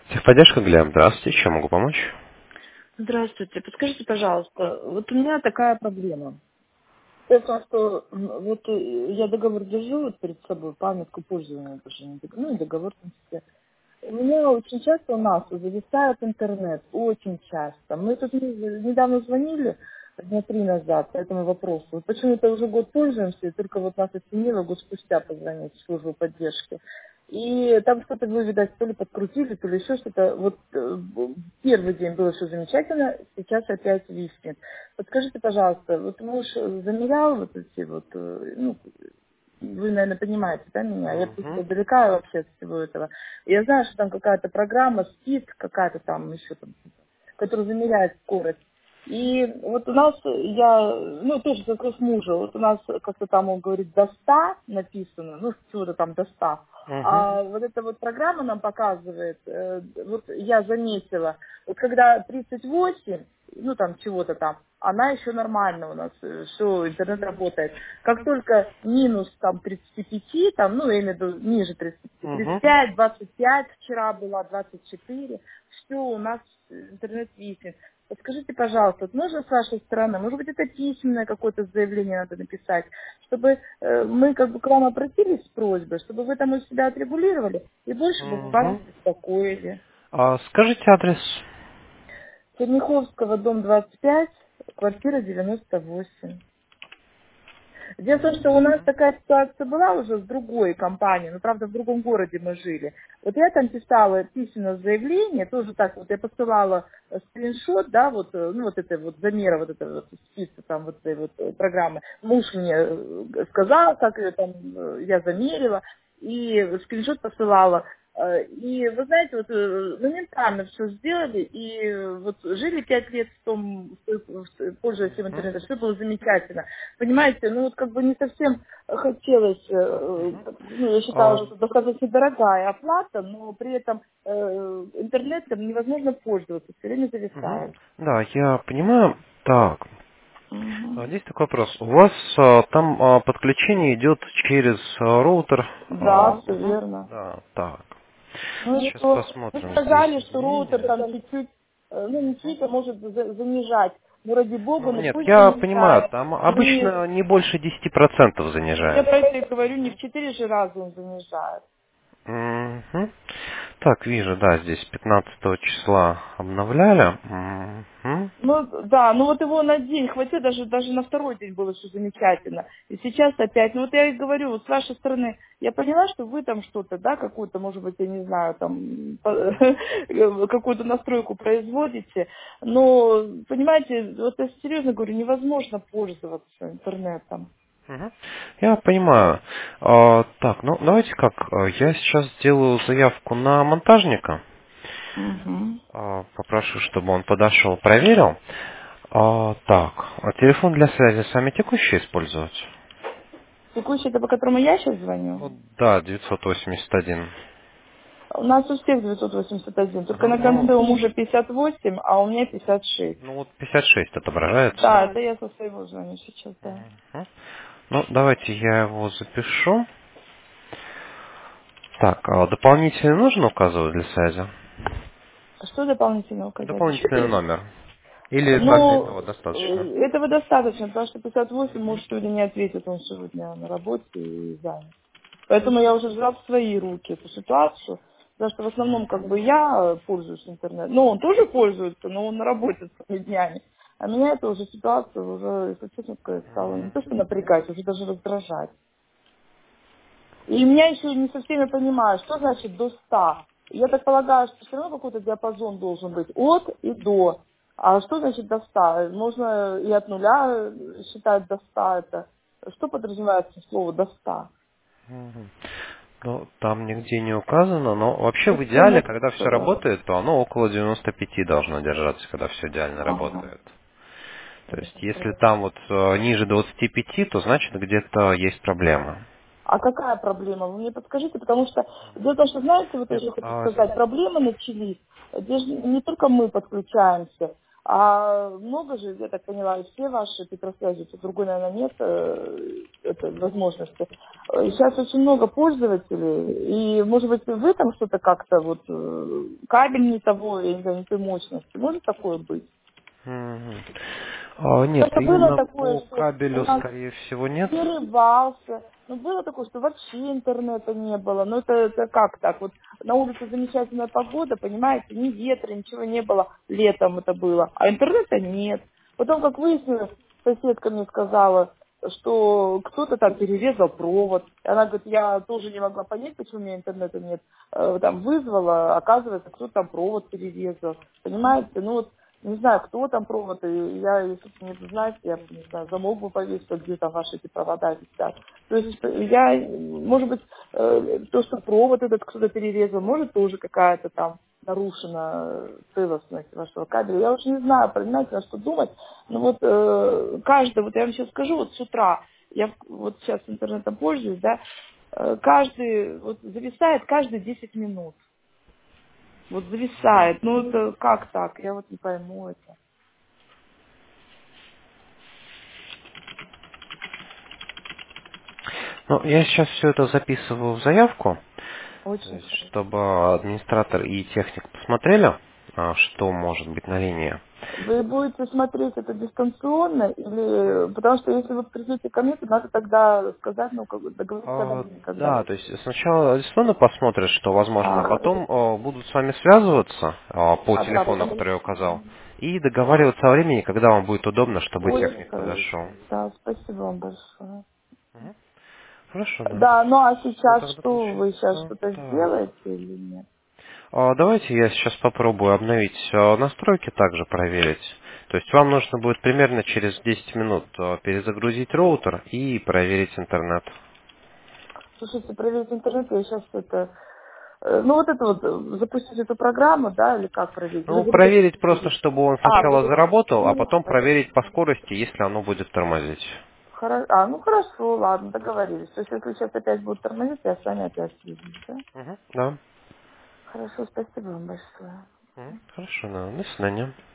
Техподдержка, Глеб, здравствуйте, чем могу помочь? Здравствуйте. Подскажите, пожалуйста, вот у меня такая проблема. Дело в том, что вот я договор держу вот перед собой, памятку пользования даже, ну и договор в принципе. У меня очень часто у нас зависает интернет, очень часто. Мы тут недавно звонили, дня 3 назад, по этому вопросу. Вот почему-то уже год пользуемся, и только вот нас осенило год спустя позвонить в службу поддержки. И там что-то вы, видать, то ли подкрутили, то ли еще что-то. Вот первый день было все замечательно, сейчас опять виснет. Подскажите, пожалуйста, вот муж замерял вот эти вот, ну, вы, наверное, понимаете, да, меня? Я просто Угу. далека вообще от всего этого. Я знаю, что там какая-то программа, спит, какая-то там еще там, которая замеряет скорость. И вот у нас, я, ну, тоже запрос мужа, вот у нас как-то там, он говорит, до 100 написано, ну, чего-то там до 100. Угу. А вот эта вот программа нам показывает, вот я заметила, вот когда 38, ну, там, чего-то там, она еще нормально у нас, все, интернет работает. Как только минус, там, 35, там, ну, я имею в виду ниже 30, Угу. 35, 25, вчера была 24, все, у нас интернет виснет. Подскажите, пожалуйста, вот можно с вашей стороны, может быть, это письменное какое-то заявление надо написать, чтобы мы как бы к вам обратились с просьбой, чтобы вы там у себя отрегулировали и больше бы вас Угу. не беспокоили. Скажите адрес. Черняховского, дом 25, квартира 98. Дело в том, что у нас Мгм. такая ситуация была уже с другой компанией, но, правда, в другом городе мы жили. Вот я там писала письменное заявление, тоже так вот, я посылала скриншот, да, вот, ну, вот это вот замера, вот это вот списка там вот этой вот программы. Муж мне сказал, как ее там я замерила, и скриншот посылала. И вы знаете, вот моментально все сделали, и вот жили 5 лет пользуясь этим Мгм. интернетом, все было замечательно. Понимаете, ну вот как бы не совсем хотелось, Мгм. ну я считала, А, что это достаточно дорогая оплата, но при этом интернетом невозможно пользоваться, все время мгм. зависает. Да, я понимаю. Так, Мгм. здесь такой вопрос. У вас там подключение идет через роутер. Да, все Мгм. верно. Да, так. Ну и Сейчас что? Вы посмотрим здесь сказали, что роутер изменения. там чуть-чуть, ну не чуть, а может занижать. Ну ради бога, Ну, ну нет, пусть я понимаю, занижает. там Не, обычно не больше 10% я занижает. про это и говорю, не в 4 же раза он занижает. Мгм. Так, вижу, да, здесь 15 числа обновляли. Мгм. Ну да, ну вот его на день хватило, даже на второй день было все замечательно. И сейчас опять, ну вот я и говорю, вот с вашей стороны, я поняла, что вы там что-то, да, какую-то, может быть, я не знаю, там, какую-то настройку производите, но, понимаете, вот я серьезно говорю, невозможно пользоваться интернетом. Мгм. Я понимаю. Так, ну давайте как, я сейчас сделаю заявку на монтажника. Мгм. Попрошу, чтобы он подошел, проверил. Так, телефон для связи сами текущий использовать? Текущий, это по которому я сейчас звоню? Ну да, 981. У нас у всех 981, только Ага, на конце ну, у мужа 58, а у меня 56. ну вот 56 отображается. Да, это я со своего звоню сейчас, да. Мгм. Ну, давайте я его запишу. Так, дополнительный нужно указывать для связи? А что дополнительно указать? Еще Дополнительный перед... номер. Или так Ну, этого достаточно? этого достаточно, потому что 58 может сегодня не ответит, он сегодня на работе и занят. Поэтому я уже взяла в свои руки эту ситуацию, потому что в основном как бы я пользуюсь интернетом. Ну, он тоже пользуется, но он на работе целыми днями. А меня эта уже ситуация уже, если честно сказать, стала не то что напрягать, уже даже раздражать. И меня еще не совсем я понимаю, что значит до 100. Я так полагаю, что все равно какой-то диапазон должен быть от и до. А что значит до 100? Можно и от нуля считать до 100 это. Что подразумевается слово до 100? Мгм. Ну, там нигде не указано, но вообще в Совсем идеале, это когда все да. работает, то оно около 95 должно держаться, когда все идеально Ага. работает. То есть, если там вот ниже 25, то значит где-то есть проблема. А какая проблема? Вы мне подскажите, потому что дело в том, что, знаете, вот я Нет, еще хочу сказать, проблемы начались, здесь же не только мы подключаемся. А много же, я так поняла, и все ваши Петросвязи, тут другой, наверное, нет этой возможности. Сейчас очень много пользователей, и, может быть, вы там что-то как-то, вот, кабель не того, я не знаю, не той мощности. Может такое быть? Мгм. Нет, Просто было именно такое, по что у кабелю, нас скорее всего, нет. перерывался. Ну, было такое, что вообще интернета не было. Ну, это как так? Вот на улице замечательная погода, понимаете, ни ветра, ничего не было. Летом это было. А интернета нет. Потом, как выяснилось, соседка мне сказала, что кто-то там перерезал провод. И она говорит, я тоже не могла понять, почему у меня интернета нет. Там вызвала, оказывается, кто-то там провод перерезал. Понимаете? Ну вот не знаю, кто там провод, и я, если бы не знать, я бы, не знаю, замок бы повесила, где там ваши эти провода висят. То есть я, может быть, то, что провод этот кто-то перерезал, может, тоже какая-то там нарушена целостность вашего кабеля. Я уже не знаю, понимаете, на что думать. Но вот каждый, вот я вам сейчас скажу, вот с утра, я вот сейчас интернетом пользуюсь, да, каждый, вот зависает каждые 10 минут. Вот зависает. Ну, это как так? Я вот не пойму это. Ну, я сейчас все это записываю в заявку, то Очень есть, хорошо. чтобы администратор и техник посмотрели, что может быть на линии. Вы будете смотреть это дистанционно или... Потому что если вы придете ко мне, то надо тогда сказать, ну, как бы договориться о времени, когда. Да, то есть сначала дистанционно посмотрят, что возможно, а Хорошо. потом будут с вами связываться по Да, телефону, потому который я что... указал, и договариваться о времени, когда вам будет удобно, чтобы Очень техник подошел. хорошо. Да, спасибо вам большое. Мгм. Хорошо, да. Да, ну а Все сейчас тогда что? Вы сейчас получается. что-то Так. сделаете или нет? Давайте я сейчас попробую обновить настройки, также проверить. То есть вам нужно будет примерно через 10 минут перезагрузить роутер и проверить интернет. Слушайте, проверить интернет, я сейчас это... Ну, вот это вот, запустить эту программу, да, или как проверить? Или Ну, вы говорите... проверить просто, чтобы он вы сначала говорите, заработал, а ну, потом проверить по скорости, если оно будет тормозить. Ну хорошо, ладно, договорились. То есть если сейчас опять будут тормозить, я с вами опять свяжусь, да? Мгм. Да. Хорошо, спасибо вам большое. Хорошо, да. До свидания.